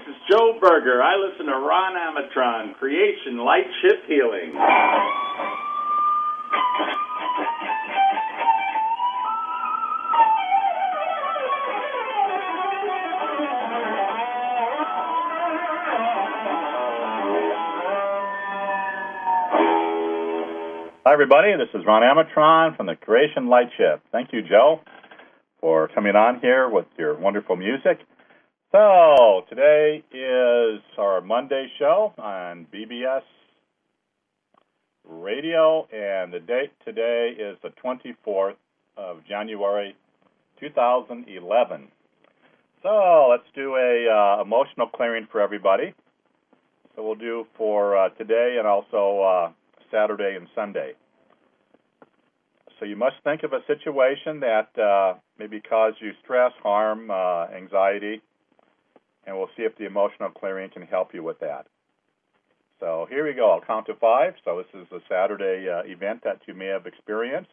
is Joe Berger. I listen to Ron Amatron, Creation Light Ship Healing. Hi, everybody. This is Ron Amatron from the Creation Light Ship. Thank you, Joe, for coming on here with your wonderful music. So, today is our Monday show on BBS Radio, and the date today is the 24th of January, 2011. So, let's do a emotional clearing for everybody. So, we'll do for today and also Saturday and Sunday. So you must think of a situation that maybe caused you stress, harm, anxiety, and we'll see if the emotional clearing can help you with that. So here we go. I'll count to 5. So this is a Saturday event that you may have experienced.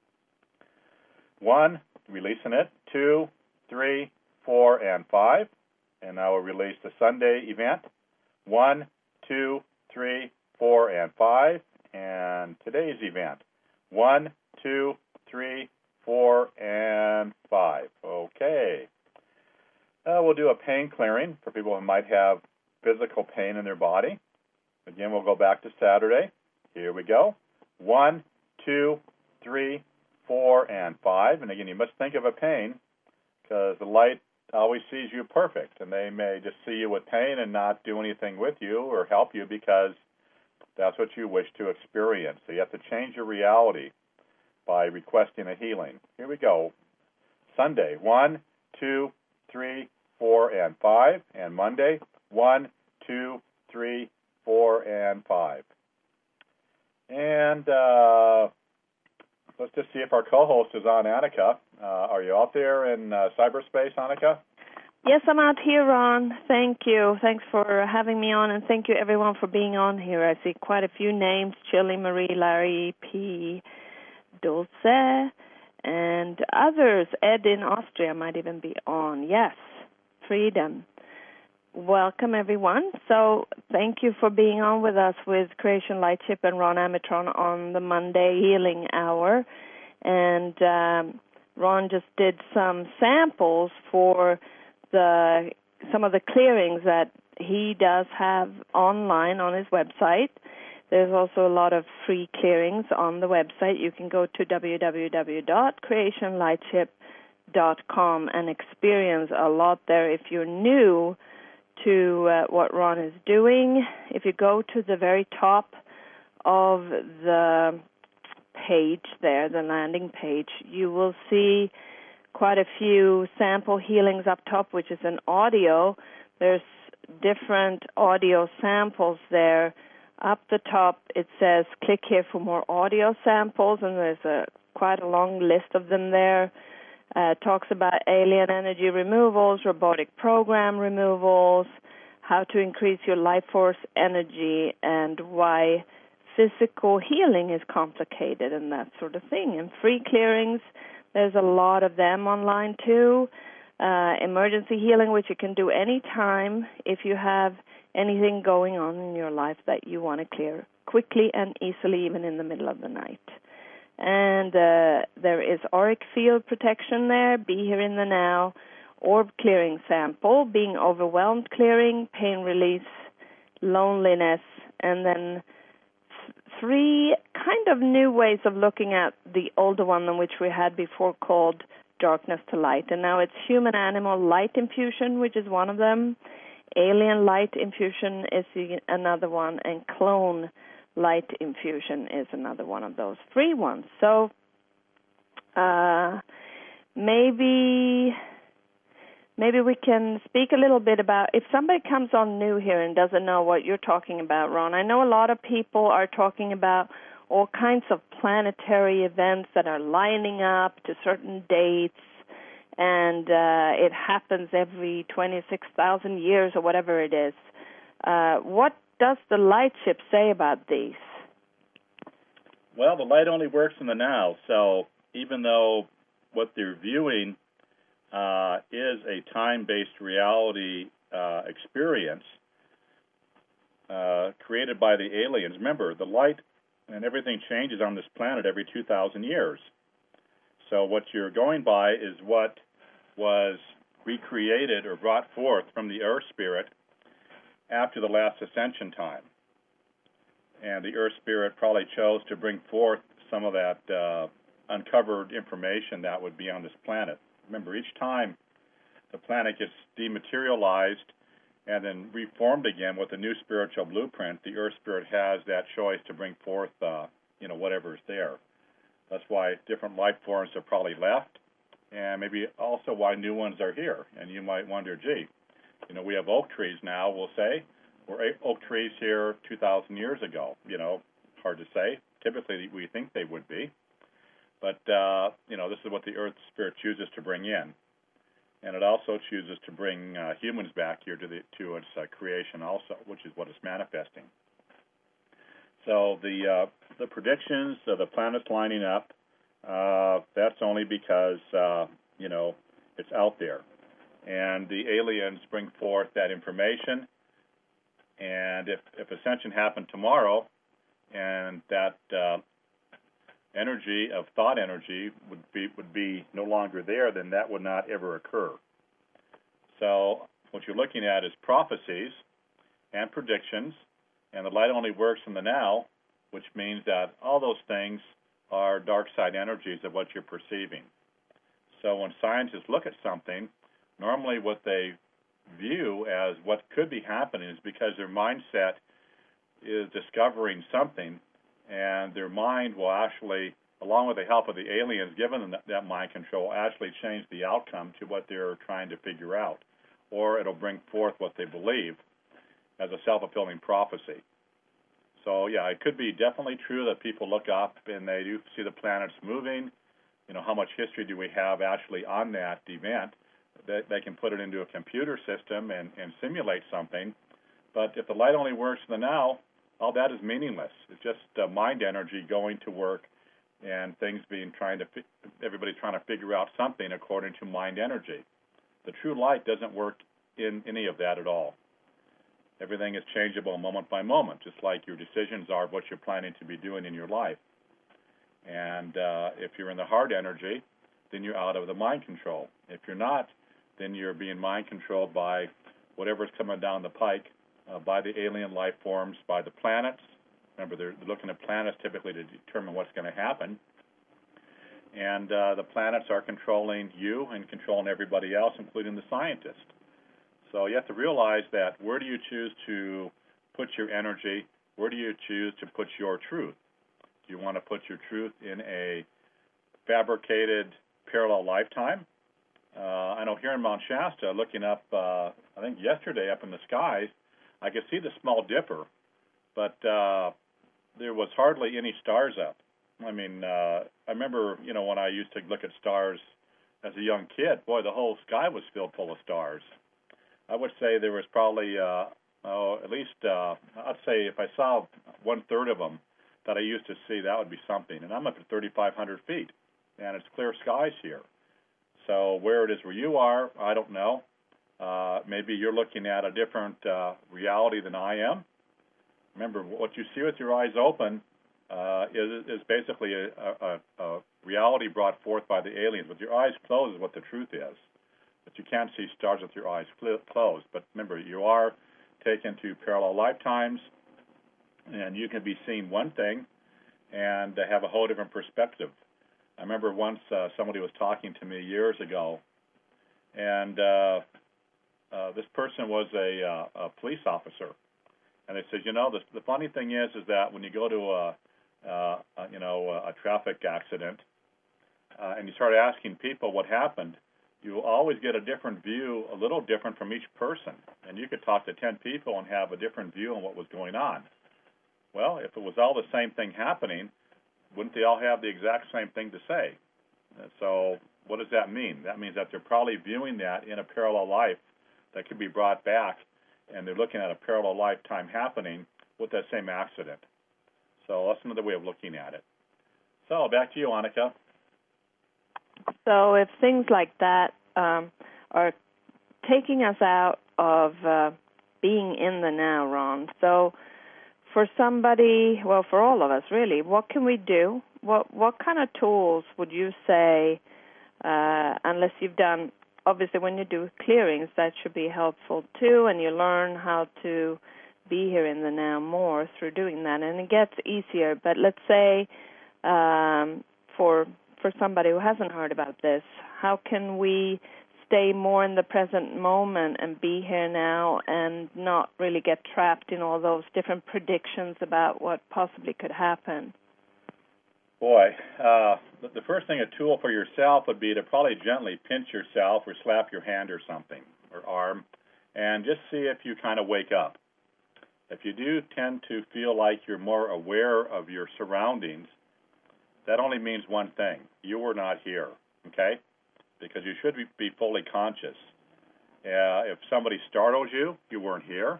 1, releasing it. 2, 3, 4, and 5. And now we'll release the Sunday event. 1, 2, 3, 4, and 5. And today's event. 1, 2, 3, 4, and 5. Okay. We'll do a pain clearing for people who might have physical pain in their body. Again, we'll go back to Saturday. Here we go. 1, 2, 3, 4, and 5. And again, you must think of a pain because the light always sees you perfect. And they may just see you with pain and not do anything with you or help you because that's what you wish to experience. So you have to change your reality by requesting a healing. Here we go. Sunday, 1, 2, 3, 4, and 5. And Monday, 1, 2, 3, 4, and 5. And let's just see if our co-host is on, Annika. Are you out there in cyberspace, Annika? Yes, I'm out here, Ron. Thank you. Thanks for having me on, and thank you, everyone, for being on here. I see quite a few names: Chili, Marie, Larry, P., Dulce, and others. Ed in Austria might even be on. Yes, Freedom. Welcome, everyone. So thank you for being on with us with Creation Light Ship and Ron Amatron on the Monday Healing Hour. And Ron just did some samples for some of the clearings that he does have online on his website. There's also a lot of free clearings on the website. You can go to www.creationlightship.com and experience a lot there. If you're new to what Ron is doing, if you go to the very top of the page there, the landing page, you will see quite a few sample healings up top, which is an audio. There's different audio samples there. Up the top, it says, click here for more audio samples, and there's quite a long list of them there. It talks about alien energy removals, robotic program removals, how to increase your life force energy, and why physical healing is complicated and that sort of thing. And free clearings, there's a lot of them online too. Emergency healing, which you can do any time if you have anything going on in your life that you want to clear quickly and easily, even in the middle of the night. And there is auric field protection there, be here in the now, orb clearing sample, being overwhelmed clearing, pain release, loneliness, and then 3 kind of new ways of looking at the older one than which we had before called darkness to light. And now it's human-animal light infusion, which is one of them. Alien light infusion is another one, and clone light infusion is another one of those free ones. So maybe we can speak a little bit about, if somebody comes on new here and doesn't know what you're talking about, Ron, I know a lot of people are talking about all kinds of planetary events that are lining up to certain dates, and it happens every 26,000 years or whatever it is. What does the light ship say about these? Well, the light only works in the now, so even though what they're viewing is a time-based reality experience created by the aliens. Remember, the light and everything changes on this planet every 2,000 years. So what you're going by is what was recreated or brought forth from the Earth Spirit after the last ascension time. And the Earth Spirit probably chose to bring forth some of that uncovered information that would be on this planet. Remember, each time the planet gets dematerialized and then reformed again with a new spiritual blueprint, the Earth Spirit has that choice to bring forth, whatever is there. That's why different life forms are probably left, and maybe also why new ones are here. And you might wonder, gee, we have oak trees now, we'll say. Were oak trees here 2,000 years ago? Hard to say. Typically, we think they would be. But, this is what the Earth Spirit chooses to bring in. And it also chooses to bring humans back here to its creation also, which is what it's manifesting. So the predictions of the planets lining up, that's only because, it's out there. And the aliens bring forth that information. And if ascension happened tomorrow and that energy of thought energy would be no longer there, then that would not ever occur. So what you're looking at is prophecies and predictions, and the light only works in the now, which means that all those things are dark side energies of what you're perceiving. So when scientists look at something, normally what they view as what could be happening is because their mindset is discovering something, and their mind will actually, along with the help of the aliens, given them that mind control, actually change the outcome to what they're trying to figure out. Or it'll bring forth what they believe as a self-fulfilling prophecy. So, yeah, it could be definitely true that people look up and they do see the planets moving. How much history do we have actually on that event? They can put it into a computer system and simulate something. But if the light only works in the now, all that is meaningless. It's just mind energy going to work and everybody trying to figure out something according to mind energy. The true light doesn't work in any of that at all. Everything is changeable moment by moment, just like your decisions are what you're planning to be doing in your life. And if you're in the heart energy, then you're out of the mind control. If you're not, then you're being mind controlled by whatever's coming down the pike, by the alien life forms, by the planets. Remember, they're looking at planets typically to determine what's going to happen. And the planets are controlling you and controlling everybody else, including the scientist. So you have to realize that where do you choose to put your energy? Where do you choose to put your truth? Do you want to put your truth in a fabricated parallel lifetime? I know here in Mount Shasta, looking up, I think yesterday up in the skies, I could see the small dipper, but there was hardly any stars up. I mean, I remember, when I used to look at stars as a young kid, boy, the whole sky was filled full of stars. I would say there was probably, at least, I'd say if I saw 1/3 of them that I used to see, that would be something. And I'm up at 3,500 feet, and it's clear skies here. So where it is where you are, I don't know. Maybe you're looking at a different reality than I am. Remember, what you see with your eyes open is basically a reality brought forth by the aliens. With your eyes closed is what the truth is. But you can't see stars with your eyes closed. But remember, you are taken to parallel lifetimes, and you can be seeing one thing and have a whole different perspective. I remember once somebody was talking to me years ago, and this person was a police officer, and they said, the funny thing is that when you go to a traffic accident and you start asking people what happened, you will always get a different view, a little different from each person, and you could talk to 10 people and have a different view on what was going on. Well, if it was all the same thing happening, wouldn't they all have the exact same thing to say? So what does that mean? That means that they're probably viewing that in a parallel life that could be brought back, and they're looking at a parallel lifetime happening with that same accident. So that's another way of looking at it. So back to you, Annika. So if things like that are taking us out of being in the now, Ron. So for somebody, well, for all of us really, what can we do? What kind of tools would you say, unless you've done, obviously when you do clearings, that should be helpful too, and you learn how to be here in the now more through doing that, and it gets easier. But let's say for somebody who hasn't heard about this, how can we stay more in the present moment and be here now and not really get trapped in all those different predictions about what possibly could happen? Boy, the first thing, a tool for yourself would be to probably gently pinch yourself or slap your hand or something, or arm, and just see if you kind of wake up. If you do tend to feel like you're more aware of your surroundings, that only means one thing: you were not here, okay? Because you should be fully conscious. If somebody startles you, you weren't here.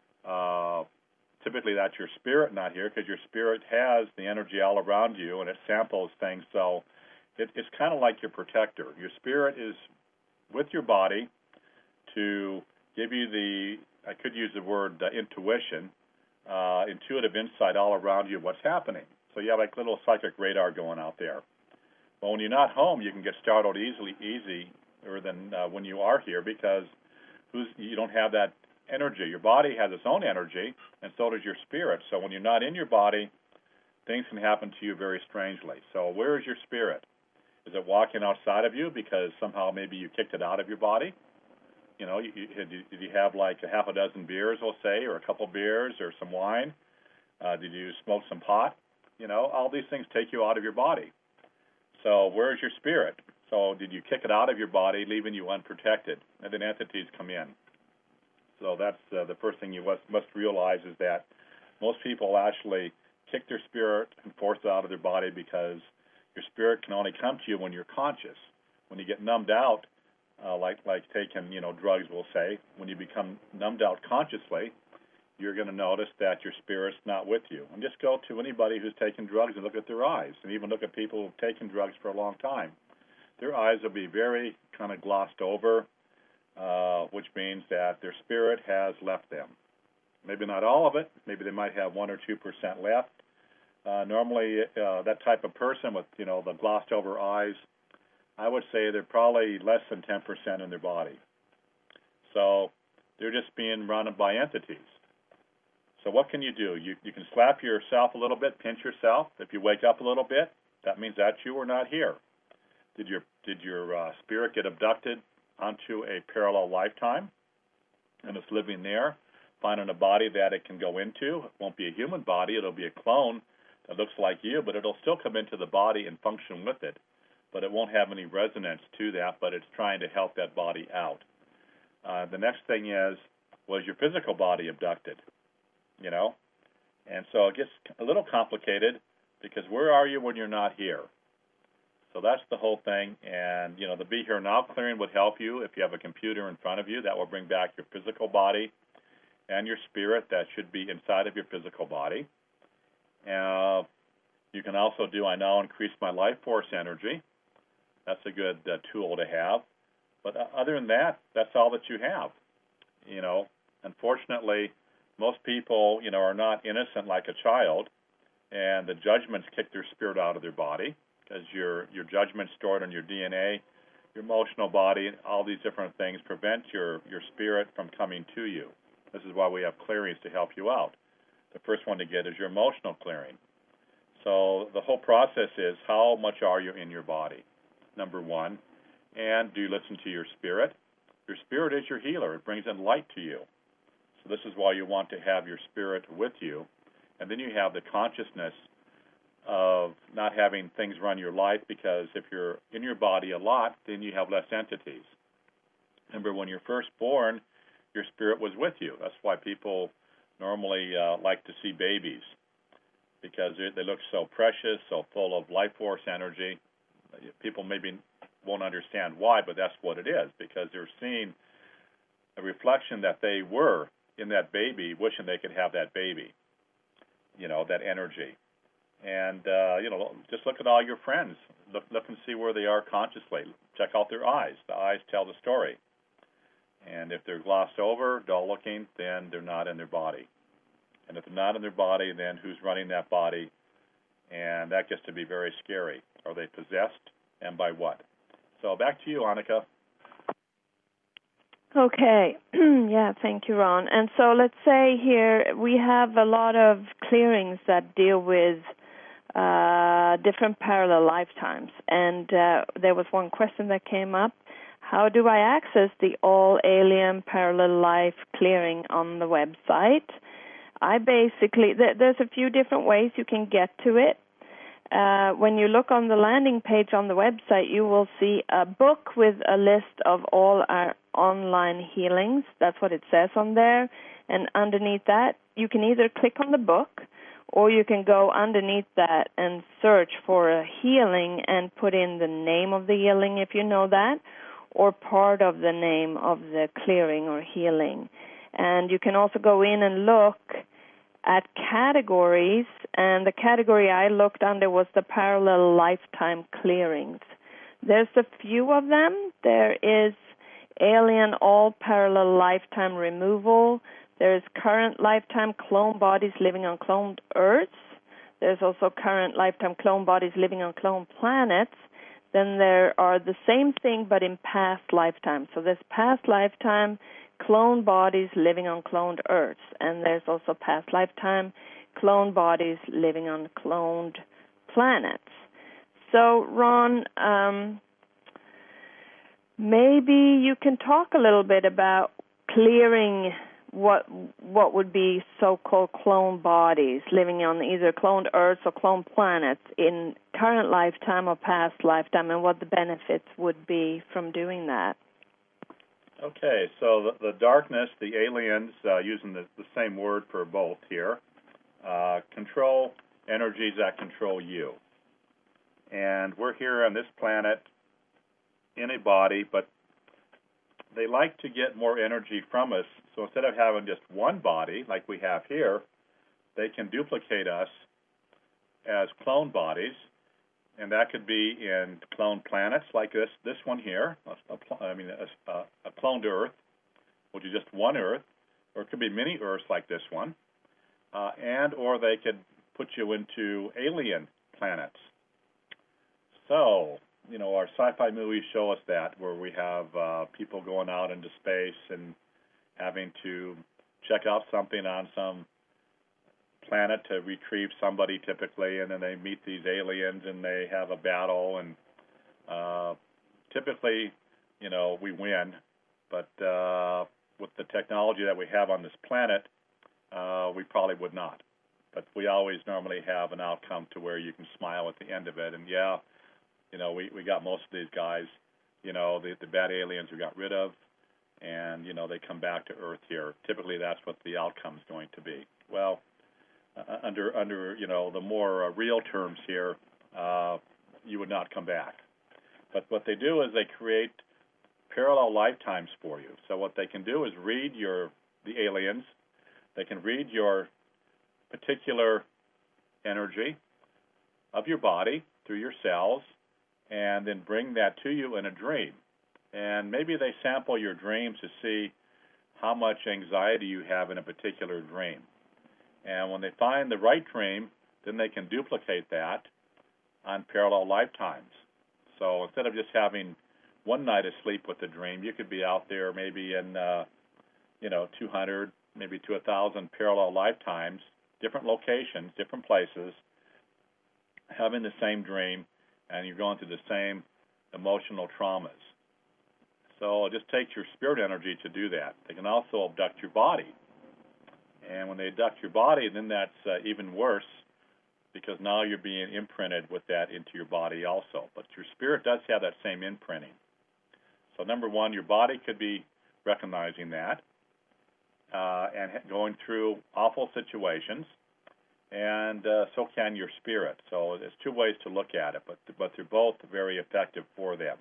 Typically that's your spirit not here, because your spirit has the energy all around you and it samples things. So it's kind of like your protector. Your spirit is with your body to give you the, I could use the word intuition, intuitive insight all around you what's happening. So you have like little psychic radar going out there. Well, when you're not home, you can get startled easier than when you are here, because you don't have that energy. Your body has its own energy, and so does your spirit. So when you're not in your body, things can happen to you very strangely. So where is your spirit? Is it walking outside of you because somehow maybe you kicked it out of your body? You know, did you have like a half a dozen beers, we'll say, or a couple beers or some wine? Did you smoke some pot? You know, all these things take you out of your body. So where is your spirit? So did you kick it out of your body, leaving you unprotected? And then entities come in. So that's the first thing you must realize, is that most people actually kick their spirit and force it out of their body, because your spirit can only come to you when you're conscious. When you get numbed out, like taking drugs, we'll say, when you become numbed out consciously, you're going to notice that your spirit's not with you. And just go to anybody who's taken drugs and look at their eyes, and even look at people who've taken drugs for a long time. Their eyes will be very kind of glossed over, which means that their spirit has left them. Maybe not all of it. Maybe they might have 1 or 2% left. Normally, that type of person with the glossed over eyes, I would say they're probably less than 10% in their body. So they're just being run by entities. So what can you do? You can slap yourself a little bit, pinch yourself. If you wake up a little bit, that means that you were not here. Did your spirit get abducted onto a parallel lifetime, and it's living there, finding a body that it can go into? It won't be a human body. It'll be a clone that looks like you, but it'll still come into the body and function with it. But it won't have any resonance to that, but it's trying to help that body out. The next thing is, was your physical body abducted? And so it gets a little complicated, because where are you when you're not here? So that's the whole thing. And, the Be Here Now clearing would help you. If you have a computer in front of you, that will bring back your physical body and your spirit that should be inside of your physical body. You can also do, I now increase my life force energy. That's a good tool to have. But other than that, that's all that you have. Unfortunately, most people, are not innocent like a child, and the judgments kick their spirit out of their body, because your judgments stored in your DNA, your emotional body, all these different things prevent your spirit from coming to you. This is why we have clearings to help you out. The first one to get is your emotional clearing. So the whole process is, how much are you in your body, number one, and do you listen to your spirit? Your spirit is your healer. It brings in light to you. So this is why you want to have your spirit with you. And then you have the consciousness of not having things run your life, because if you're in your body a lot, then you have less entities. Remember, when you're first born, your spirit was with you. That's why people normally like to see babies, because they look so precious, so full of life force energy. People maybe won't understand why, but that's what it is, because they're seeing a reflection that they were in that baby, wishing they could have that baby, that energy. And, just look at all your friends. Look and see where they are consciously. Check out their eyes. The eyes tell the story. And if they're glossed over, dull looking, then they're not in their body. And if they're not in their body, then who's running that body? And that gets to be very scary. Are they possessed, and by what? So back to you, Annika. Okay. Yeah, thank you, Ron. And so let's say here we have a lot of clearings that deal with different parallel lifetimes. And there was one question that came up. How do I access the All Alien Parallel Life clearing on the website? I basically, there's a few different ways you can get to it. When you look on the landing page on the website, you will see a book with a list of all our online healings. That's what it says on there. And underneath that, you can either click on the book, or you can go underneath that and search for a healing and put in the name of the healing if you know that, or part of the name of the clearing or healing. And you can also go in and look at categories, and the category I looked under was the parallel lifetime clearings. There's a few of them. There is alien all parallel lifetime removal. There's current lifetime clone bodies living on cloned Earths. There's also current lifetime clone bodies living on cloned planets. Then there are the same thing but in past lifetimes. So there's past lifetime clone bodies living on cloned Earths, and there's also past lifetime clone bodies living on cloned planets. So, Ron, maybe you can talk a little bit about clearing what would be so-called clone bodies living on either cloned Earths or cloned planets in current lifetime or past lifetime, and what the benefits would be from doing that. Okay, so the darkness, the aliens, using the same word for both here, control energies that control you. And we're here on this planet in a body, but they like to get more energy from us. So instead of having just one body like we have here, they can duplicate us as clone bodies, and that could be in cloned planets like this one here, a cloned Earth, which is just one Earth, or it could be many Earths like this one, or they could put you into alien planets. So, our sci-fi movies show us that, where we have people going out into space and having to check out something on some planet to retrieve somebody typically, and then they meet these aliens and they have a battle, and typically, we win, but with the technology that we have on this planet, we probably would not. But we always normally have an outcome to where you can smile at the end of it, and we got most of these guys, the bad aliens we got rid of, and, they come back to Earth here. Typically, that's what the outcome is going to be. Well, under the more real terms here, you would not come back. But what they do is they create parallel lifetimes for you. So what they can do is read the aliens. They can read your particular energy of your body through your cells, and then bring that to you in a dream. And maybe they sample your dreams to see how much anxiety you have in a particular dream. And when they find the right dream, then they can duplicate that on parallel lifetimes. So instead of just having one night of sleep with the dream, you could be out there maybe in 200, maybe to 1,000 parallel lifetimes, different locations, different places, having the same dream, and you're going through the same emotional traumas. So it just takes your spirit energy to do that. They can also abduct your body. And when they abduct your body, then that's even worse, because now you're being imprinted with that into your body also. But your spirit does have that same imprinting. So number one, your body could be recognizing that and going through awful situations, and so can your spirit. So there's two ways to look at it, but they're both very effective for them.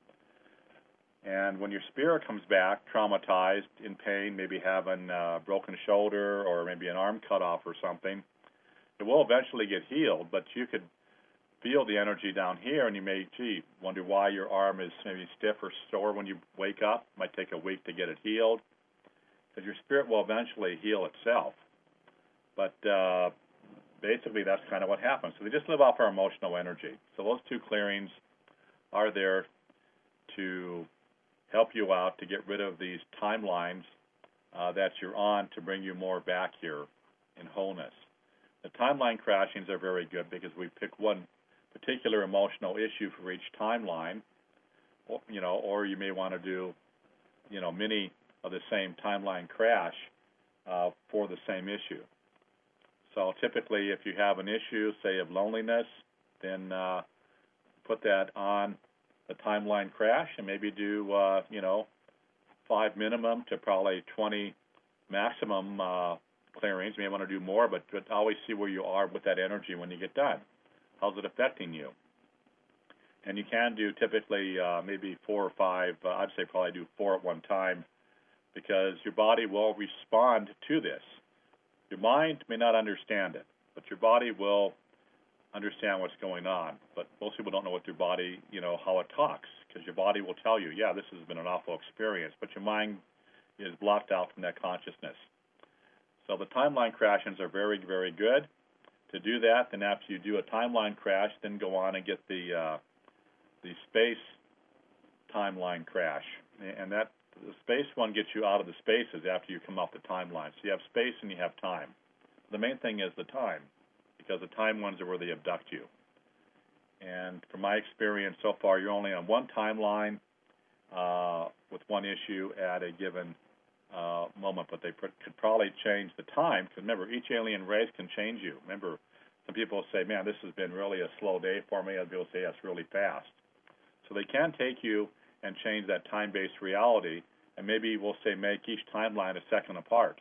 And when your spirit comes back traumatized, in pain, maybe having a broken shoulder or maybe an arm cut off or something, it will eventually get healed, but you could feel the energy down here, and you may, wonder why your arm is maybe stiff or sore when you wake up. It might take a week to get it healed, because your spirit will eventually heal itself. But basically, that's kind of what happens. So they just live off our emotional energy. So those two clearings are there to help you out to get rid of these timelines that you're on to bring you more back here in wholeness. The timeline crashings are very good because we pick one particular emotional issue for each timeline, or you may want to do, many of the same timeline crash for the same issue. So typically, if you have an issue, say of loneliness, then put that on the timeline crash and maybe do, 5 minimum to probably 20 maximum clearings. You may want to do more, but always see where you are with that energy when you get done. How's it affecting you? And you can do typically maybe 4 or 5. I'd say probably do 4 at one time, because your body will respond to this. Your mind may not understand it, but your body will understand what's going on. But most people don't know what their body, how it talks, because your body will tell you, yeah, this has been an awful experience, but your mind is blocked out from that consciousness. So the timeline crashings are very, very good. To do that, then after you do a timeline crash, then go on and get the space timeline crash. And the space one gets you out of the spaces after you come off the timeline. So you have space and you have time. The main thing is the time, because the time ones are where they abduct you. And from my experience so far, you're only on one timeline with one issue at a given moment, but they could probably change the time, because remember, each alien race can change you. Remember, some people say, man, this has been really a slow day for me. Other people say, yeah, it's really fast. So they can take you and change that time-based reality, and maybe we'll say make each timeline a second apart.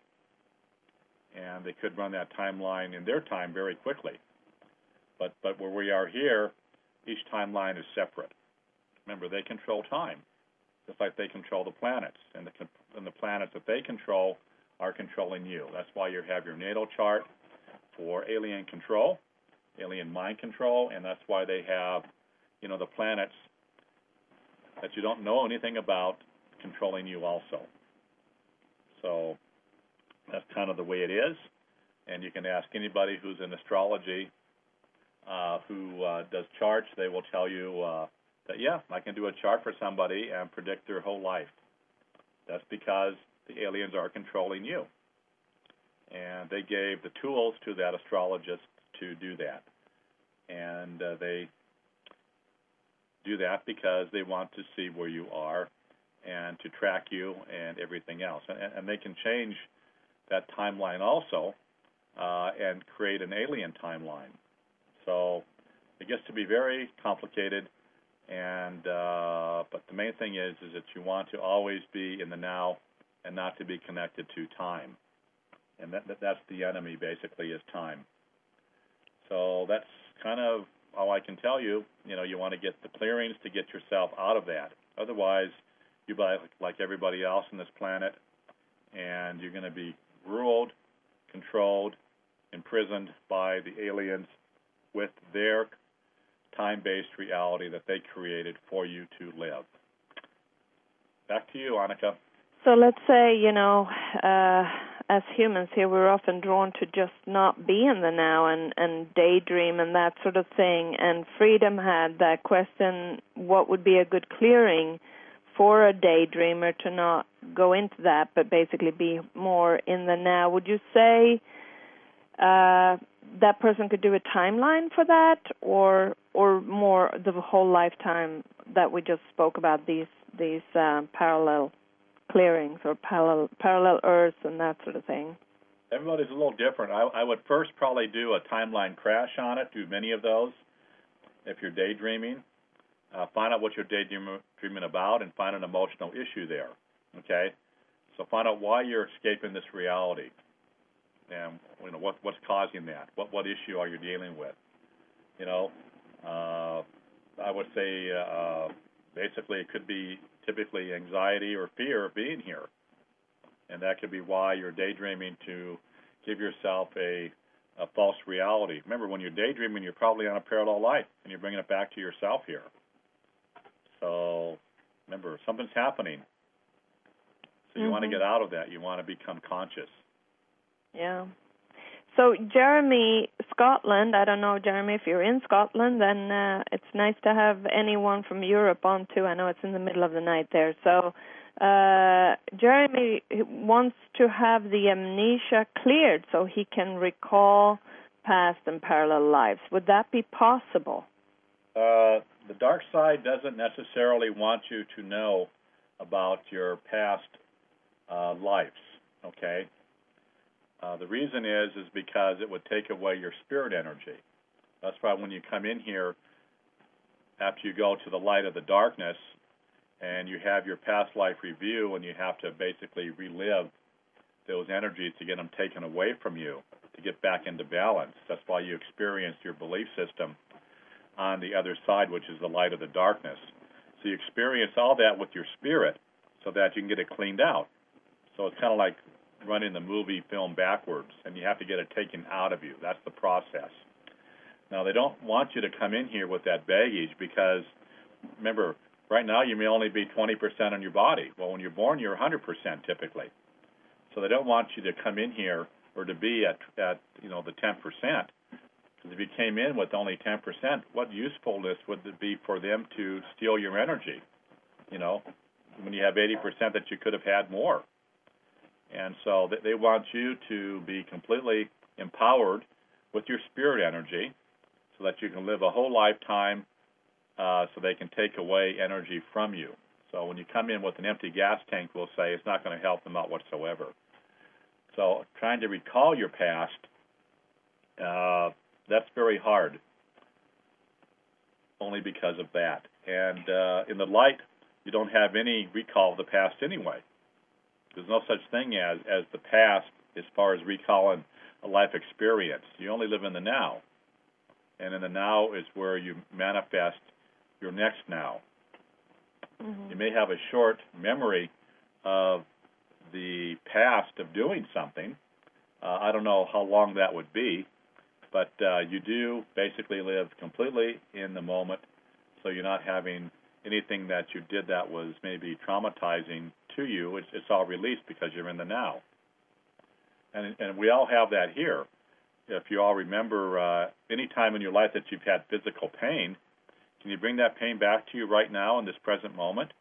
And they could run that timeline in their time very quickly. But where we are here, each timeline is separate. Remember, they control time, just like they control the planets. And the planets that they control are controlling you. That's why you have your natal chart for alien control, alien mind control, and that's why they have, the planets that you don't know anything about controlling you also. So that's kind of the way it is. And you can ask anybody who's in astrology who does charts. They will tell you that, yeah, I can do a chart for somebody and predict their whole life. That's because the aliens are controlling you. And they gave the tools to that astrologist to do that. And they do that because they want to see where you are and to track you and everything else. And they can change that timeline also and create an alien timeline. So it gets to be very complicated. And but the main thing is that you want to always be in the now and not to be connected to time. And that's the enemy, basically, is time. So that's kind of all I can tell you. You want to get the clearings to get yourself out of that. Otherwise, you'll be like everybody else on this planet, and you're going to be ruled, controlled, imprisoned by the aliens with their time-based reality that they created for you to live. Back to you, Annika. So let's say, as humans here, we're often drawn to just not be in the now and daydream and that sort of thing. And Freedom had that question, what would be a good clearing for a daydreamer to not go into that, but basically be more in the now? Would you say that person could do a timeline for that, or more the whole lifetime that we just spoke about, these parallel clearings or parallel Earths and that sort of thing? Everybody's a little different. I would first probably do a timeline crash on it, do many of those. If you're daydreaming, find out what you're daydreaming about and find an emotional issue there, okay? So find out why you're escaping this reality and what's causing that. What issue are you dealing with? I would say basically it could be typically anxiety or fear of being here. And that could be why you're daydreaming, to give yourself a a false reality. Remember, when you're daydreaming, you're probably on a parallel life, and you're bringing it back to yourself here. So remember, something's happening. So you want to get out of that. You want to become conscious. Yeah. So, Jeremy, Scotland, I don't know, Jeremy, if you're in Scotland, then it's nice to have anyone from Europe on, too. I know it's in the middle of the night there. So, Jeremy wants to have the amnesia cleared so he can recall past and parallel lives. Would that be possible? The dark side doesn't necessarily want you to know about your past lives, okay? The reason is because it would take away your spirit energy. That's why when you come in here, after you go to the light of the darkness, and you have your past life review, and you have to basically relive those energies to get them taken away from you, to get back into balance. That's why you experience your belief system on the other side, which is the light of the darkness. So you experience all that with your spirit so that you can get it cleaned out. So it's kind of like running the movie film backwards, and you have to get it taken out of you. That's the process. Now, they don't want you to come in here with that baggage because, remember, right now you may only be 20% on your body. Well, when you're born, you're 100% typically. So they don't want you to come in here or to be at the 10%. Because if you came in with only 10%, what usefulness would it be for them to steal your energy? When you have 80% that you could have had more. And so they want you to be completely empowered with your spirit energy so that you can live a whole lifetime so they can take away energy from you. So when you come in with an empty gas tank, we'll say, it's not going to help them out whatsoever. So trying to recall your past, that's very hard, only because of that. And in the light, you don't have any recall of the past anyway. There's no such thing as the past as far as recalling a life experience. You only live in the now. And in the now is where you manifest your next now. Mm-hmm. You may have a short memory of the past of doing something. I don't know how long that would be, but you do basically live completely in the moment, so you're not having anything that you did that was maybe traumatizing to you. It's all released because you're in the now. And we all have that here. If you all remember any time in your life that you've had physical pain, can you bring that pain back to you right now in this present moment?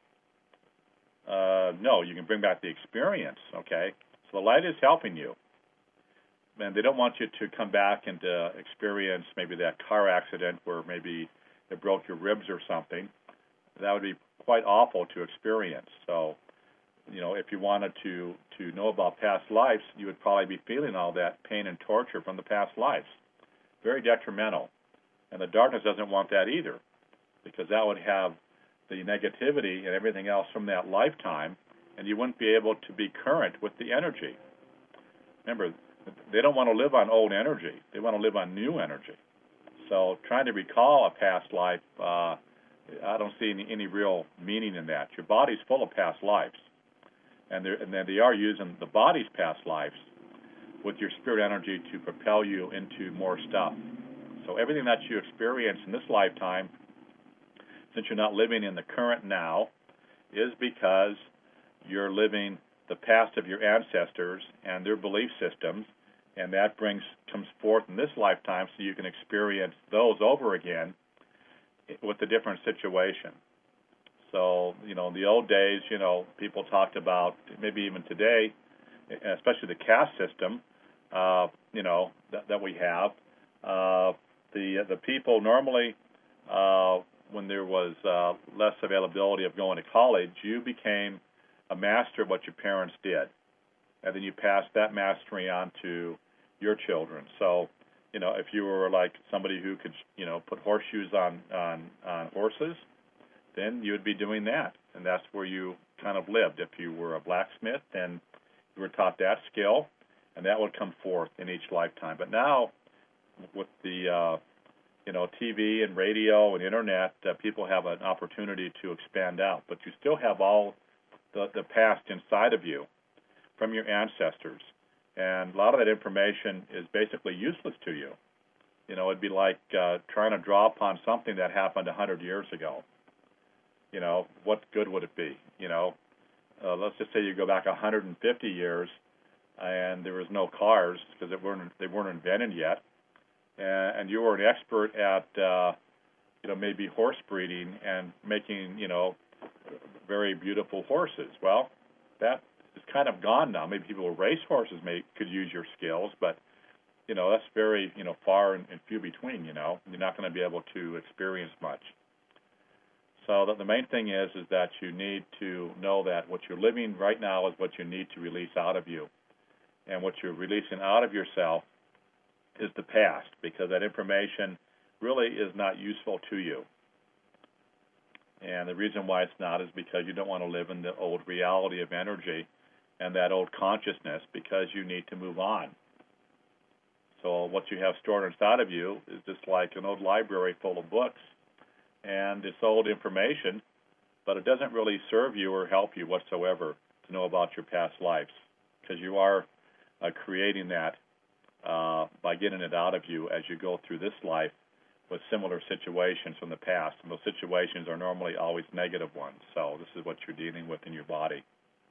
No, you can bring back the experience, okay? So the light is helping you. And they don't want you to come back and experience maybe that car accident where maybe it broke your ribs or something. That would be quite awful to experience. So, if you wanted to know about past lives, you would probably be feeling all that pain and torture from the past lives. Very detrimental. And the darkness doesn't want that either, because that would have the negativity and everything else from that lifetime, and you wouldn't be able to be current with the energy. Remember, they don't want to live on old energy. They want to live on new energy. So trying to recall a past life, I don't see any real meaning in that. Your body's full of past lives, and then they are using the body's past lives with your spirit energy to propel you into more stuff. So everything that you experience in this lifetime, since you're not living in the current now, is because you're living the past of your ancestors and their belief systems, and that comes forth in this lifetime so you can experience those over again with a different situation. So, in the old days, people talked about, maybe even today, especially the caste system, that we have. The people normally, when there was less availability of going to college, you became a master of what your parents did, and then you passed that mastery on to your children. So, if you were like somebody who could, put horseshoes on horses, then you would be doing that, and that's where you kind of lived. If you were a blacksmith, then you were taught that skill, and that would come forth in each lifetime. But now, with the TV and radio and internet, people have an opportunity to expand out, but you still have all the past inside of you from your ancestors. And a lot of that information is basically useless to you. You know, it'd be like trying to draw upon something that happened 100 years ago. You know, what good would it be? You know, let's just say you go back 150 years and there was no cars because they weren't invented yet, and you were an expert at maybe horse breeding and making very beautiful horses. Well, that is kind of gone now. Maybe people who race horses could use your skills, but that's very far and few between. You're not going to be able to experience much. So the main thing is that you need to know that what you're living right now is what you need to release out of you. And what you're releasing out of yourself is the past, because that information really is not useful to you. And the reason why it's not is because you don't want to live in the old reality of energy and that old consciousness, because you need to move on. So what you have stored inside of you is just like an old library full of books, and it's old information, but it doesn't really serve you or help you whatsoever to know about your past lives, because you are creating that by getting it out of you as you go through this life with similar situations from the past. And those situations are normally always negative ones. So this is what you're dealing with in your body.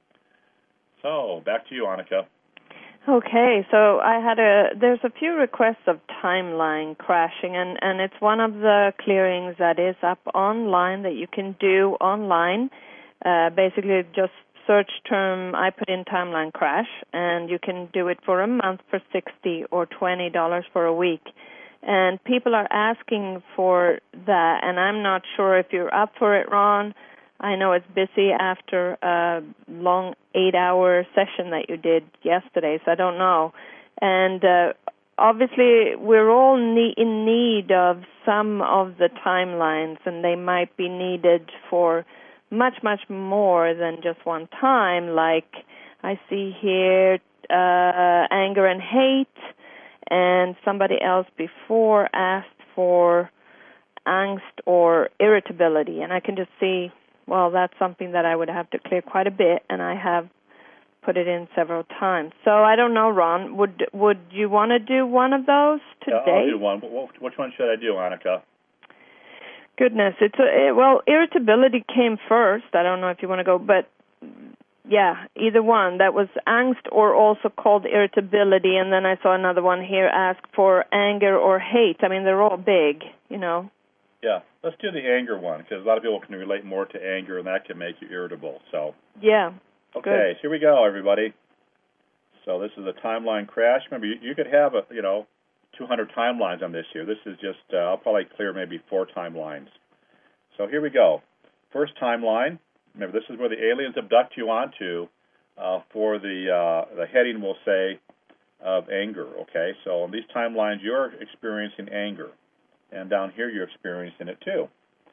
So back to you, Annika. Okay, so there's a few requests of timeline crashing, and it's one of the clearings that is up online that you can do online. Basically, just search term, I put in timeline crash, and you can do it for a month for $60 or $20 for a week. And people are asking for that, and I'm not sure if you're up for it, Ron. I know it's busy after a long 8-hour session that you did yesterday, so I don't know. And obviously, we're all in need of some of the timelines, and they might be needed for much, much more than just one time. Like I see here, anger and hate, and somebody else before asked for angst or irritability, and I can just see, well, that's something that I would have to clear quite a bit, and I have put it in several times. So I don't know, Ron, would you want to do one of those today? Yeah, I'll do one. Which one should I do, Annika? Goodness, well, irritability came first. I don't know if you want to go, but yeah, either one. That was angst, or also called irritability, and then I saw another one here ask for anger or hate. I mean, they're all big, Yeah, let's do the anger one, because a lot of people can relate more to anger, and that can make you irritable. So yeah. Okay, good. So here we go, everybody. So this is a timeline crash. Remember, you could have 200 timelines on this here. This is just I'll probably clear maybe 4 timelines. So here we go. First timeline. Remember, this is where the aliens abduct you onto for the heading, we'll say, of anger. Okay, so on these timelines, you're experiencing anger. And down here, you're experiencing it too.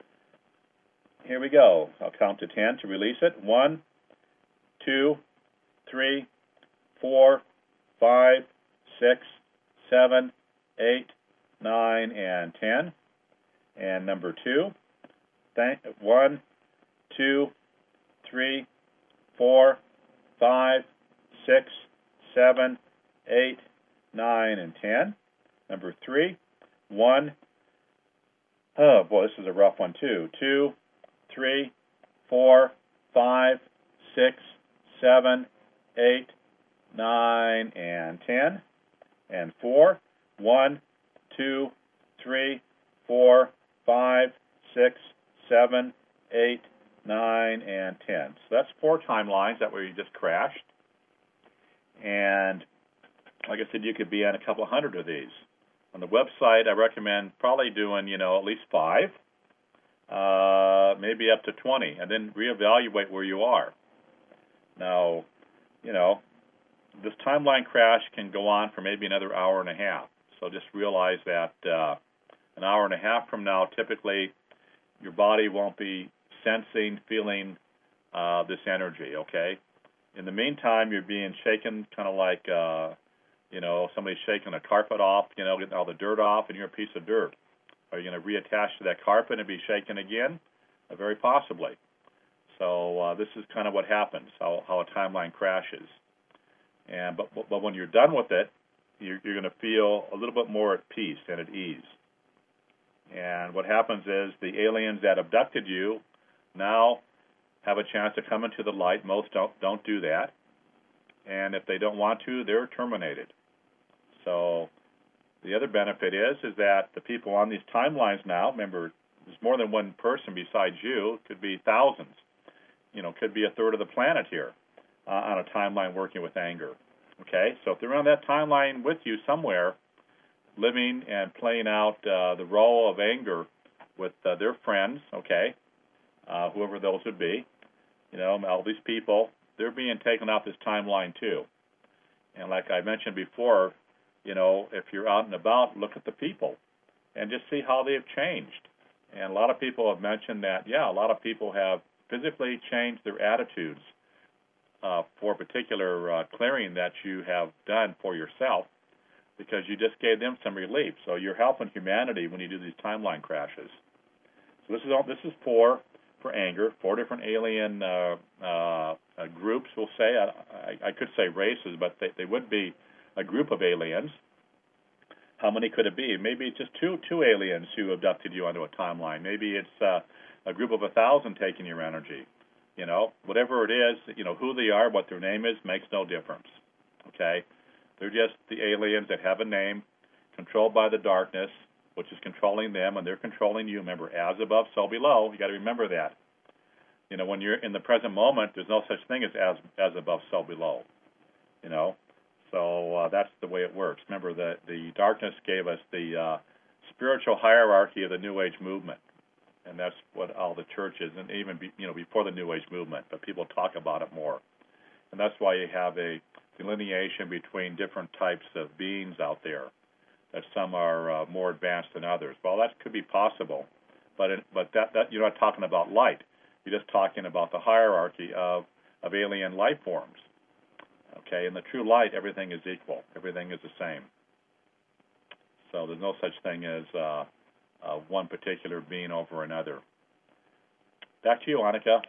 Here we go. I'll count to 10 to release it. 1, 2, 3, 4, 5, 6, 7, 8, 9, and 10. And number 2. 1, 2, 3, 4, 5, 6, 7, 8, 9, and 10. Number 3. 1. Oh, boy, this is a rough one, too. 2, 3, 4, 5, 6, 7, 8, 9, and 10. And 4. 1, 2, 3, 4, 5, 6, 7, 8, 9, and 10. So that's 4 timelines that we just crashed. And like I said, you could be on a couple hundred of these. On the website, I recommend probably doing, at least 5, maybe up to 20, and then reevaluate where you are. Now, this timeline crash can go on for maybe another hour and a half. So just realize that an hour and a half from now, typically, your body won't be sensing, feeling this energy, okay? In the meantime, you're being shaken kind of like somebody's shaking a carpet off, getting all the dirt off, and you're a piece of dirt. Are you going to reattach to that carpet and be shaken again? Very possibly. So this is kind of what happens, how a timeline crashes. But when you're done with it, you're going to feel a little bit more at peace and at ease. And what happens is the aliens that abducted you now have a chance to come into the light. Most don't do that. And if they don't want to, they're terminated. So the other benefit is that the people on these timelines now, remember, there's more than one person besides you. It could be thousands. Could be a third of the planet here on a timeline working with anger. Okay? So if they're on that timeline with you somewhere, living and playing out the role of anger with their friends, okay, whoever those would be, all these people, they're being taken off this timeline too. And like I mentioned before, if you're out and about, look at the people and just see how they've changed. And a lot of people have mentioned that, a lot of people have physically changed their attitudes for a particular clearing that you have done for yourself, because you just gave them some relief. So you're helping humanity when you do these timeline crashes. So this is for anger, 4 different alien groups, we'll say. I could say races, but they would be a group of aliens. How many could it be? Maybe it's just two aliens who abducted you onto a timeline. Maybe it's a group of 1,000 taking your energy. Whatever it is, who they are, what their name is, makes no difference. Okay? They're just the aliens that have a name, controlled by the darkness, which is controlling them, and they're controlling you. Remember, as above, so below. You got to remember that. When you're in the present moment, there's no such thing as above, so below. So that's the way it works. Remember, the darkness gave us the spiritual hierarchy of the New Age movement, and that's what all the churches, and even before the New Age movement, but people talk about it more. And that's why you have a delineation between different types of beings out there, that some are more advanced than others. Well, that could be possible, but that you're not talking about light. You're just talking about the hierarchy of alien life forms. Okay, in the true light, everything is equal. Everything is the same. So there's no such thing as one particular being over another. Back to you, Annika.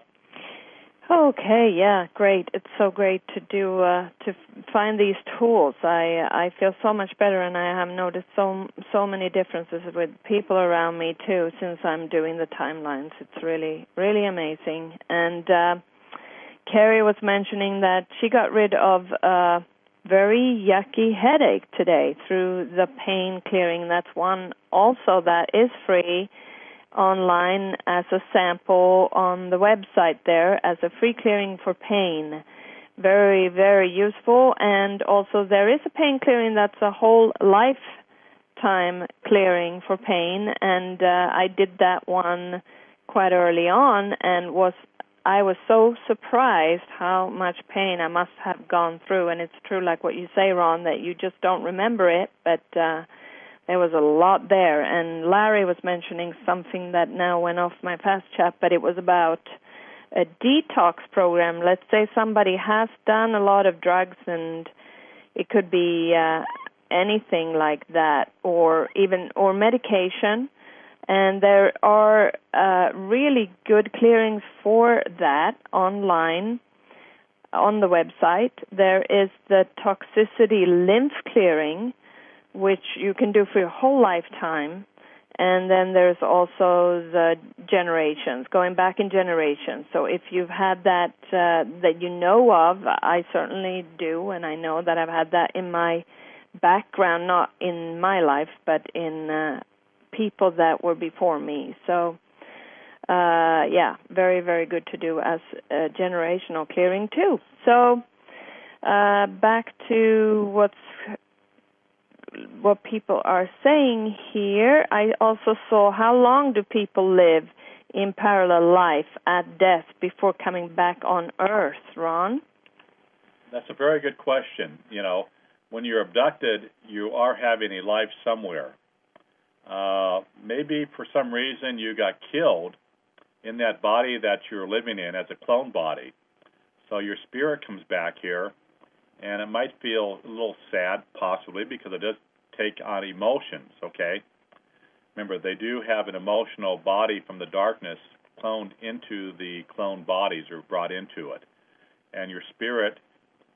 Okay, yeah, great. It's so great to do to find these tools. I feel so much better, and I have noticed so many differences with people around me too since I'm doing the timelines. It's really amazing. And Carrie was mentioning that she got rid of a very yucky headache today through the pain clearing. That's one also that is free online as a sample on the website there as a free clearing for pain. Very, very useful. And also there is a pain clearing that's a whole lifetime clearing for pain. And I did that one quite early on, and I was so surprised how much pain I must have gone through. And it's true, like what you say, Ron, that you just don't remember it, but there was a lot there. And Larry was mentioning something that now went off my fast chat, but it was about a detox program. Let's say somebody has done a lot of drugs, and it could be anything like that, or medication. And there are really good clearings for that online on the website. There is the toxicity lymph clearing, which you can do for your whole lifetime. And then there's also the generations, going back in generations. So if you've had that that you know of, I certainly do, and I know that I've had that in my background, not in my life, but in people that were before me. So, very, very good to do as a generational clearing too. So, back to what people are saying here. I also saw, how long do people live in parallel life at death before coming back on Earth, Ron? That's a very good question. When you're abducted, you are having a life somewhere. Maybe for some reason you got killed in that body that you're living in as a clone body. So your spirit comes back here, and it might feel a little sad, possibly, because it does take on emotions, okay? Remember, they do have an emotional body from the darkness cloned into the cloned bodies, or brought into it. And your spirit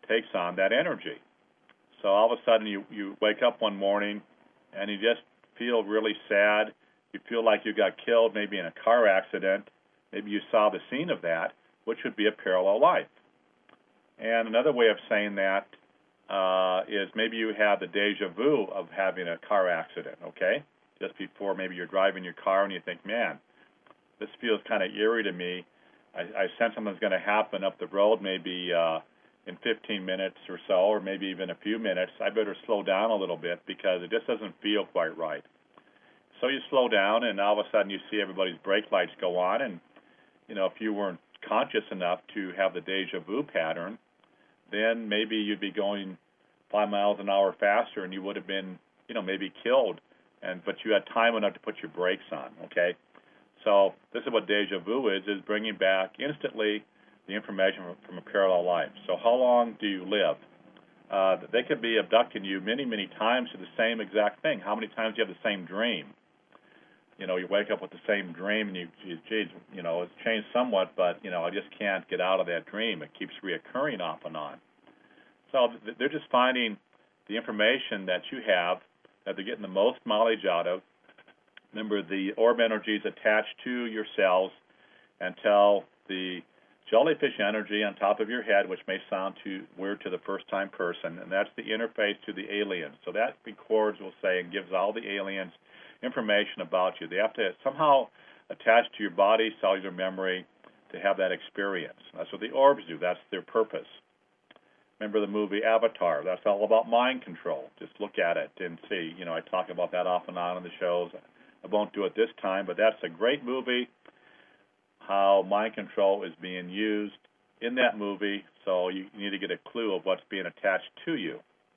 takes on that energy. So all of a sudden you wake up one morning and you just feel really sad. You feel like you got killed maybe in a car accident. Maybe you saw the scene of that, which would be a parallel life. And another way of saying that is maybe you have the deja vu of having a car accident, okay? Just before maybe you're driving your car and you think, man, this feels kind of eerie to me. I sense something's going to happen up the road maybe in 15 minutes or so, or maybe even a few minutes. I better slow down a little bit because it just doesn't feel quite right. So you slow down, and all of a sudden you see everybody's brake lights go on, and if you weren't conscious enough to have the deja vu pattern, then maybe you'd be going 5 miles an hour faster, and you would have been, maybe killed, but you had time enough to put your brakes on, okay? So this is what deja vu is bringing back instantly the information from a parallel life. So how long do you live? They could be abducting you many, many times to the same exact thing. How many times do you have the same dream? You wake up with the same dream, and it's changed somewhat, but, I just can't get out of that dream. It keeps reoccurring off and on. So they're just finding the information that you have, that they're getting the most mileage out of. Remember, the orb energy is attached to your cells until the jellyfish energy on top of your head, which may sound weird to the first-time person, and that's the interface to the aliens. So that records, we'll say, and gives all the aliens information about you. They have to somehow attach to your body, cellular memory, to have that experience. That's what the orbs do. That's their purpose. Remember the movie Avatar? That's all about mind control. Just look at it and see. I talk about that off and on in the shows. I won't do it this time, but that's a great movie, how mind control is being used in that movie, so you need to get a clue of what's being attached to you.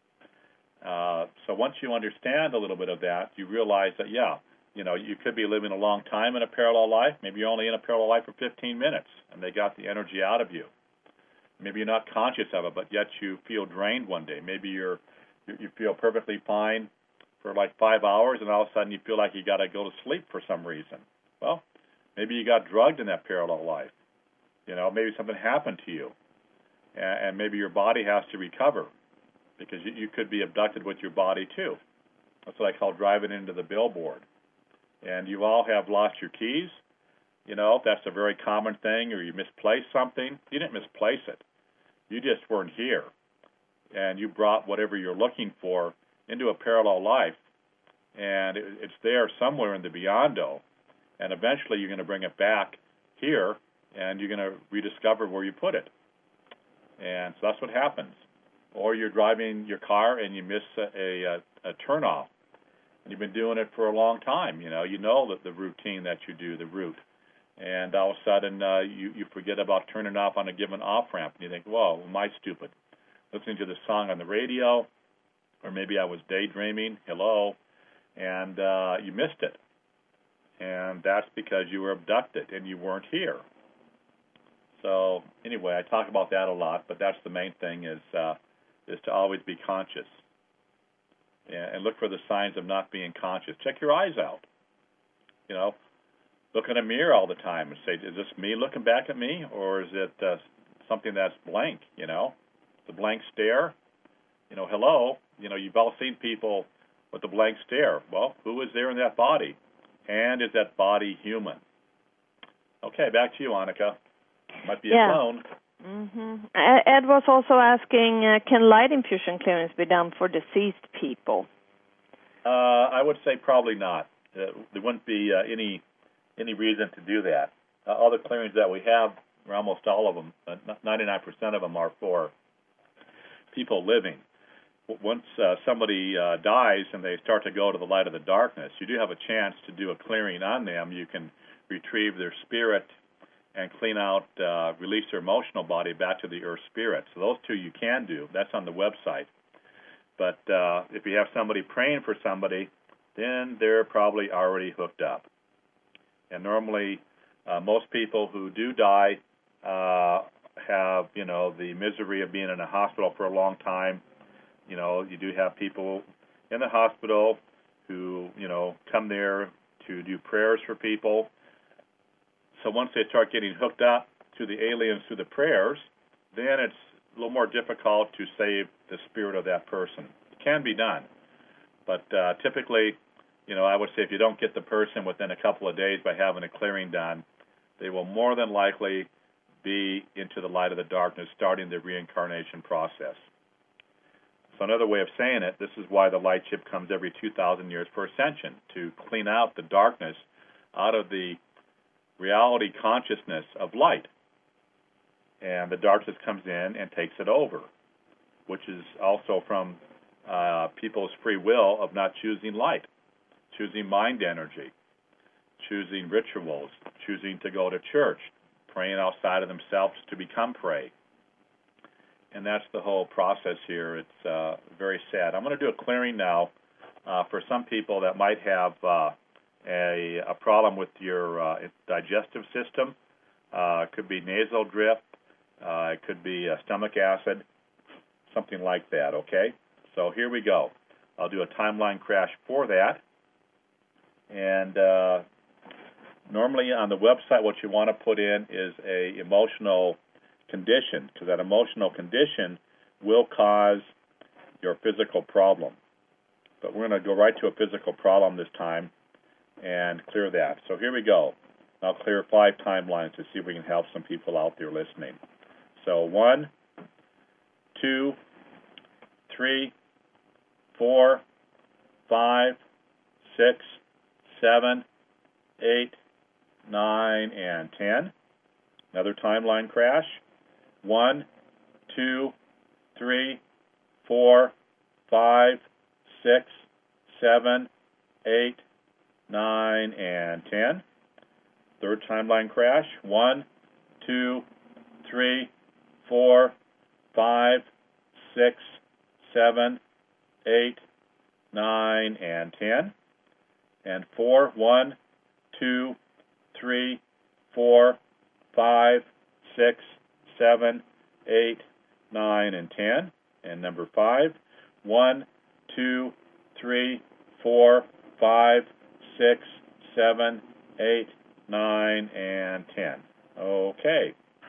So once you understand a little bit of that, you realize that, you could be living a long time in a parallel life. Maybe you're only in a parallel life for 15 minutes, and they got the energy out of you. Maybe you're not conscious of it, but yet you feel drained one day. Maybe you feel perfectly fine for like 5 hours, and all of a sudden you feel like you got to go to sleep for some reason. Well, maybe you got drugged in that parallel life. Maybe something happened to you, and maybe your body has to recover, because you could be abducted with your body too. That's what I call driving into the billboard. And you all have lost your keys. That's a very common thing, or you misplaced something. You didn't misplace it. You just weren't here. And you brought whatever you're looking for into a parallel life, and it's there somewhere in the beyond-o. And eventually you're going to bring it back here, and you're going to rediscover where you put it. And so that's what happens. Or you're driving your car and you miss a turnoff, and you've been doing it for a long time. You know that the routine that you do, the route, and all of a sudden you forget about turning off on a given off-ramp, and you think, whoa, am I stupid? Listening to the song on the radio, or maybe I was daydreaming, and you missed it. And that's because you were abducted and you weren't here. So anyway, I talk about that a lot, but that's the main thing is to always be conscious and look for the signs of not being conscious. Check your eyes out. Look in a mirror all the time and say, is this me looking back at me, or is it something that's blank? The blank stare. You've all seen people with a blank stare. Well, who is there in that body? And is that body human? Okay, back to you, Annika. Might be a clone. Mm-hmm. Ed was also asking, can light infusion clearance be done for deceased people? I would say probably not. There wouldn't be any reason to do that. All the clearings that we have, or almost all of them, 99% of them are for people living. Once somebody dies and they start to go to the light of the darkness, you do have a chance to do a clearing on them. You can retrieve their spirit and clean out, release their emotional body back to the earth spirit. So those two you can do. That's on the website. But if you have somebody praying for somebody, then they're probably already hooked up. And normally, most people who do die have, the misery of being in a hospital for a long time. You do have people in the hospital who, come there to do prayers for people. So once they start getting hooked up to the aliens through the prayers, then it's little more difficult to save the spirit of that person. It can be done, but typically, I would say if you don't get the person within a couple of days by having a clearing done, they will more than likely be into the light of the darkness, starting the reincarnation process. So another way of saying it, this is why the light ship comes every 2,000 years for ascension, to clean out the darkness out of the reality consciousness of light. And the darkness comes in and takes it over, which is also from people's free will of not choosing light, choosing mind energy, choosing rituals, choosing to go to church, praying outside of themselves to become prey. And that's the whole process here. It's very sad. I'm going to do a clearing now for some people that might have a problem with your digestive system. It could be nasal drip. It could be stomach acid, something like that, okay? So here we go. I'll do a timeline crash for that. And normally on the website, what you want to put in is a emotional condition, because that emotional condition will cause your physical problem. But we're going to go right to a physical problem this time and clear that. So here we go. I'll clear 5 timelines to see if we can help some people out there listening. So 1, 2, 3, 4, 5, 6, 7, 8, 9, and 10. Another timeline crash. 1, 2, 3, 4, 5, 6, 7, 8, 9, and 10. Third timeline crash. 1, 2, 3, 4, 5, 6, 7, 8, 9, and 10. And 4, 1, 2, 3, 4, 5, 6, 7, 8, 9, and 10. And number 5, 1, 2, 3, 4, 5, 6, 7, 8, 9, and 10. Okay.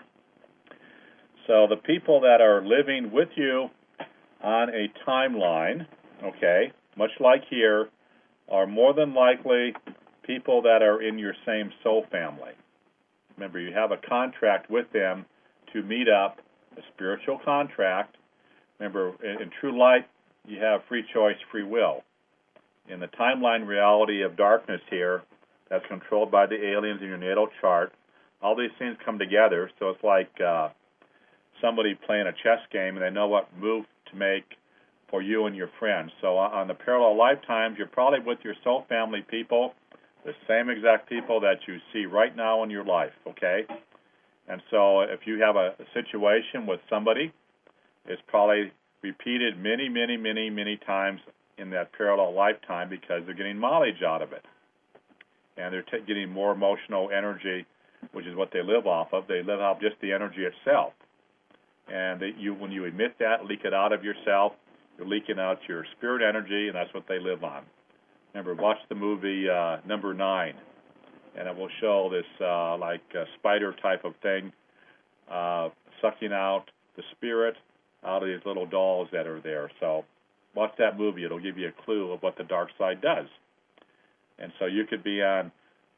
So the people that are living with you on a timeline, okay, much like here, are more than likely people that are in your same soul family. Remember, you have a contract with them to meet up, a spiritual contract. Remember, in true light, you have free choice, free will. In the timeline reality of darkness here, that's controlled by the aliens in your natal chart, all these things come together, so it's like somebody playing a chess game and they know what move to make for you and your friends. So on the parallel lifetimes, you're probably with your soul family people, the same exact people that you see right now in your life, okay? And so if you have a situation with somebody, it's probably repeated many, many, many, many times in that parallel lifetime because they're getting mileage out of it. And they're getting more emotional energy, which is what they live off of. They live off just the energy itself. And when you emit that, leak it out of yourself, you're leaking out your spirit energy, and that's what they live on. Remember, watch the movie Number 9, and it will show this spider type of thing sucking out the spirit out of these little dolls that are there. So watch that movie. It'll give you a clue of what the dark side does. And so you could be on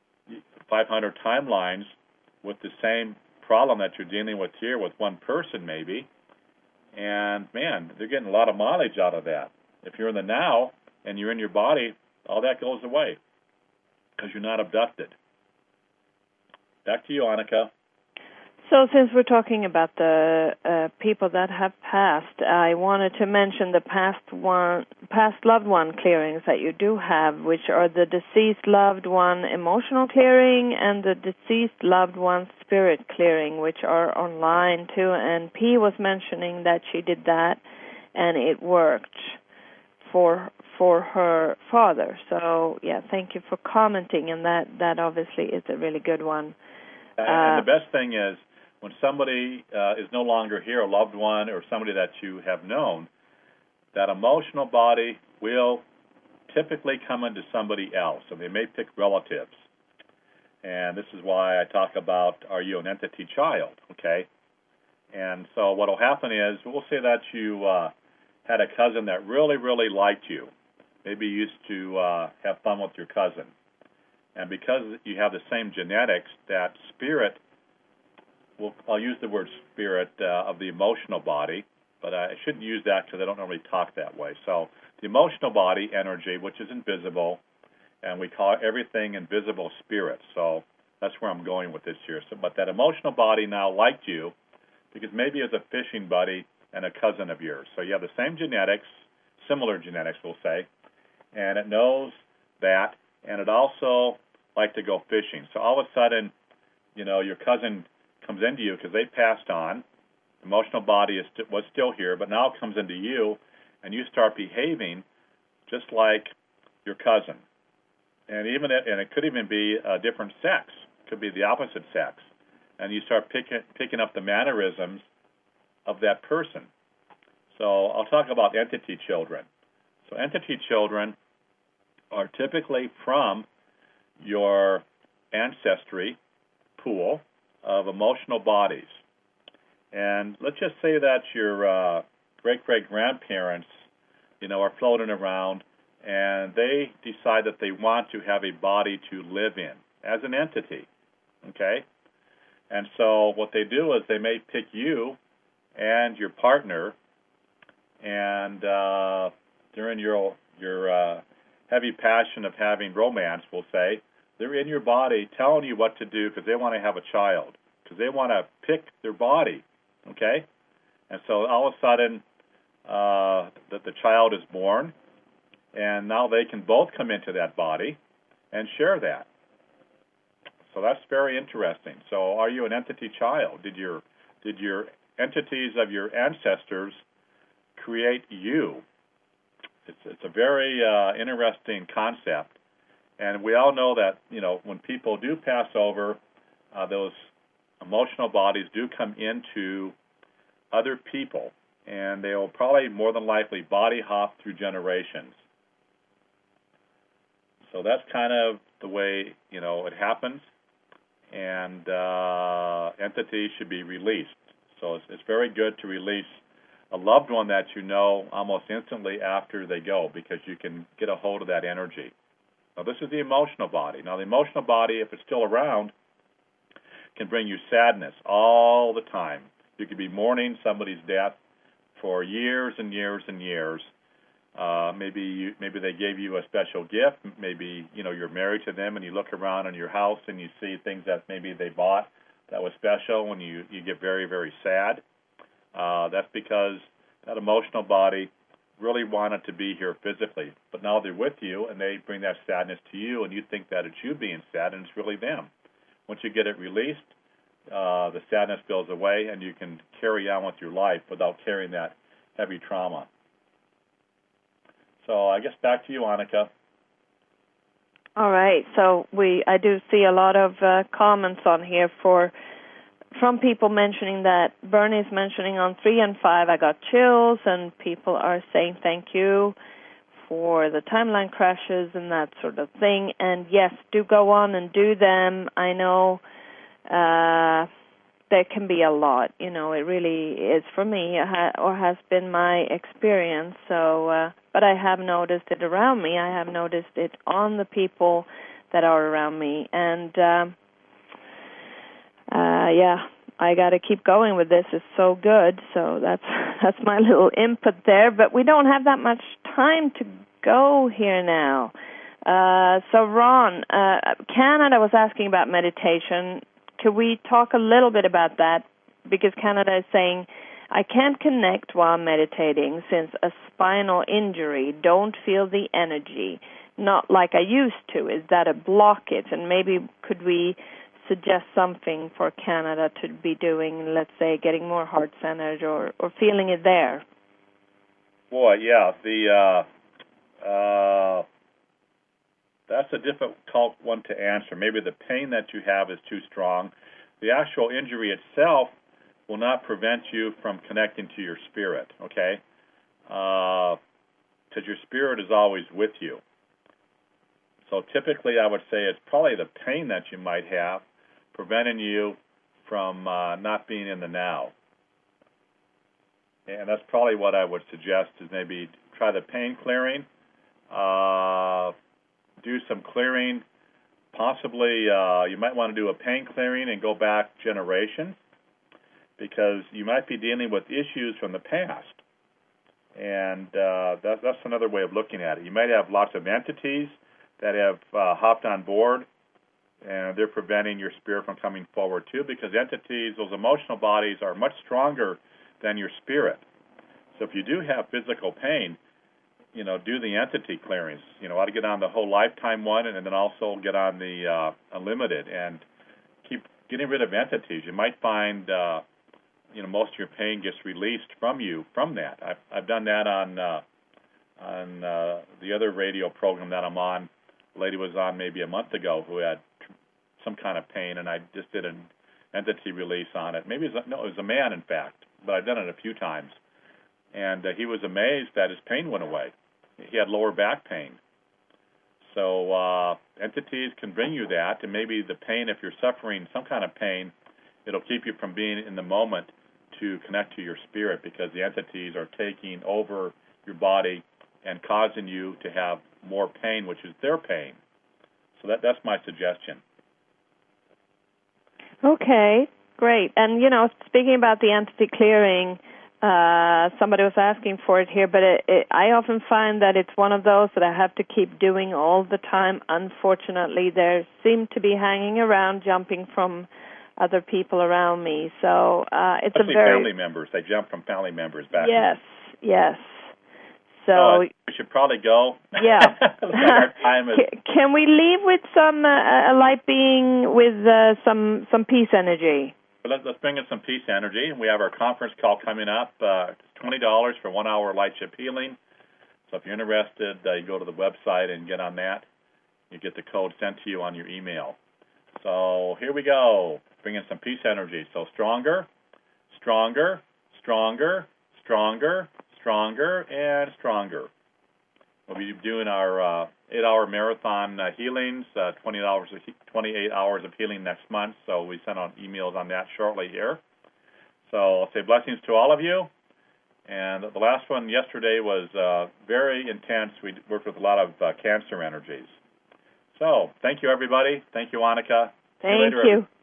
500 timelines with the same problem that you're dealing with here with one person maybe, and man, they're getting a lot of mileage out of that. If you're in the now and you're in your body, all that goes away because you're not abducted. Back to you, Annika. So since we're talking about the people that have passed, I wanted to mention the past loved one clearings that you do have, which are the deceased loved one emotional clearing and the deceased loved one spirit clearing, which are online too. And P was mentioning that she did that and it worked for her father. So yeah, thank you for commenting, and that obviously is a really good one. And the best thing is, when somebody is no longer here, a loved one or somebody that you have known, that emotional body will typically come into somebody else. So they may pick relatives. And this is why I talk about, are you an entity child, okay? And so what will happen is, we'll say that you had a cousin that really, really liked you. Maybe you used to have fun with your cousin. And because you have the same genetics, that spirit, I'll use the word spirit of the emotional body, but I shouldn't use that because I don't normally talk that way. So the emotional body energy, which is invisible, and we call everything invisible spirit. So that's where I'm going with this here. So, but that emotional body now liked you because maybe it's a fishing buddy and a cousin of yours. So you have the same genetics, similar genetics, we'll say, and it knows that, and it also likes to go fishing. So all of a sudden, your cousin comes into you because they passed on. Emotional body was still here, but now it comes into you, and you start behaving just like your cousin. And it could even be a different sex. It could be the opposite sex. And you start picking up the mannerisms of that person. So I'll talk about entity children. So entity children are typically from your ancestry pool of emotional bodies. And let's just say that your great-great-grandparents, are floating around, and they decide that they want to have a body to live in as an entity, okay? And so what they do is they may pick you and your partner, and during your heavy passion of having romance, we'll say, they're in your body telling you what to do because they want to have a child, because they want to pick their body, okay? And so all of a sudden, the child is born, and now they can both come into that body and share that. So that's very interesting. So are you an entity child? Did your entities of your ancestors create you? It's a very interesting concept. And we all know that, when people do pass over, those emotional bodies do come into other people, and they will probably more than likely body hop through generations. So that's kind of the way, it happens, and entities should be released. So it's very good to release a loved one that you know almost instantly after they go, because you can get a hold of that energy. Now, this is the emotional body. Now, the emotional body, if it's still around, can bring you sadness all the time. You could be mourning somebody's death for years and years and years. Maybe they gave you a special gift. Maybe you're married to them, and you look around in your house and you see things that maybe they bought that was special, and you get very, very sad. That's because that emotional body really wanted to be here physically, but now they're with you, and they bring that sadness to you, and you think that it's you being sad, and it's really them. Once you get it released, the sadness goes away, and you can carry on with your life without carrying that heavy trauma. So I guess back to you, Annika. All right. So I do see a lot of comments on here from people mentioning that Bernie's mentioning on 3 and 5, I got chills, and people are saying thank you for the timeline crashes and that sort of thing. And yes, do go on and do them. I know there can be a lot. It really is for me, or has been my experience. So, but I have noticed it around me. I have noticed it on the people that are around me, and I got to keep going with this. It's so good. So that's my little input there. But we don't have that much time to go here now. So Ron, Canada was asking about meditation. Could we talk a little bit about that? Because Canada is saying, I can't connect while meditating since a spinal injury. Don't feel the energy, not like I used to. Is that a blockage? And maybe could we suggest something for Canada to be doing, let's say, getting more heart-centered or feeling it there? Boy, yeah, that's a difficult one to answer. Maybe the pain that you have is too strong. The actual injury itself will not prevent you from connecting to your spirit, okay? Because your spirit is always with you. So typically I would say it's probably the pain that you might have preventing you from not being in the now. And that's probably what I would suggest is maybe try the pain clearing, do some clearing. Possibly you might want to do a pain clearing and go back generations, because you might be dealing with issues from the past. And that's another way of looking at it. You might have lots of entities that have hopped on board, and they're preventing your spirit from coming forward too, because entities, those emotional bodies, are much stronger than your spirit. So if you do have physical pain, do the entity clearings. I ought to get on the whole lifetime one, and then also get on the unlimited, and keep getting rid of entities. You might find, most of your pain gets released from you from that. I've done that on the other radio program that I'm on. A lady was on maybe a month ago who had some kind of pain, and I just did an entity release on it. Maybe it was a man, in fact, but I've done it a few times. And he was amazed that his pain went away. He had lower back pain. So entities can bring you that, and maybe the pain, if you're suffering some kind of pain, it'll keep you from being in the moment to connect to your spirit, because the entities are taking over your body and causing you to have more pain, which is their pain. So that's my suggestion. Okay, great. And, speaking about the entity clearing, somebody was asking for it here, but I often find that it's one of those that I have to keep doing all the time. Unfortunately, they seem to be hanging around, jumping from other people around me. So it's especially a very family members. They jump from family members back. Yes. So we should probably go. Yeah. Our time is... Can we leave with some a light being with some peace energy? Let's bring in some peace energy. We have our conference call coming up. It's $20 for 1 hour light ship healing. So if you're interested, you go to the website and get on that. You get the code sent to you on your email. So here we go. Bring in some peace energy. So stronger, stronger, stronger, stronger, stronger, and stronger. We'll be doing our 8-hour marathon healings, 28 hours of healing next month. So we sent out emails on that shortly here. So I'll say blessings to all of you. And the last one yesterday was very intense. We worked with a lot of cancer energies. So thank you, everybody. Thank you, Annika. Thank you.